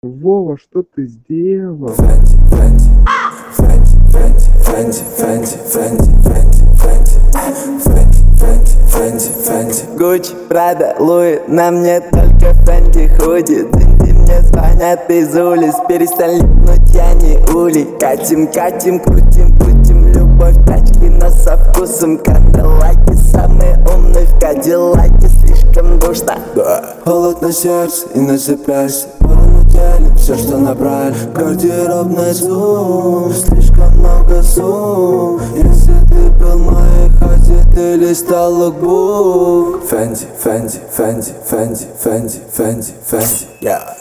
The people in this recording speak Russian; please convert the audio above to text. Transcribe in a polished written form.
Вова, что ты сделал? Фэнти, Фэнти, Фэнти, Фэнти, Фэнти, Фэнти, Фэнти, Фэнти, Фэнти, Фэнти, Фэнти, Фэнти, Фэнти. Гуччи, Прада, Луи, на мне только Фэнти худи. Дынди мне звонят из улиц, перестань липнуть, я не улей. Катим, катим, крутим, крутим, любовь, тачки, но со вкусом кадиллаки. Самые умные в кадиллаке, слишком душно. Холод на сердце и на запястье, все, что набрали, гардеробный зум. Слишком много сумм. Если ты был в моей хате, ты листал лукбук. Фэнти, Фэнти, Фэнти, Фэнти, Фэнти, Фэнти, Фэнти, yeah.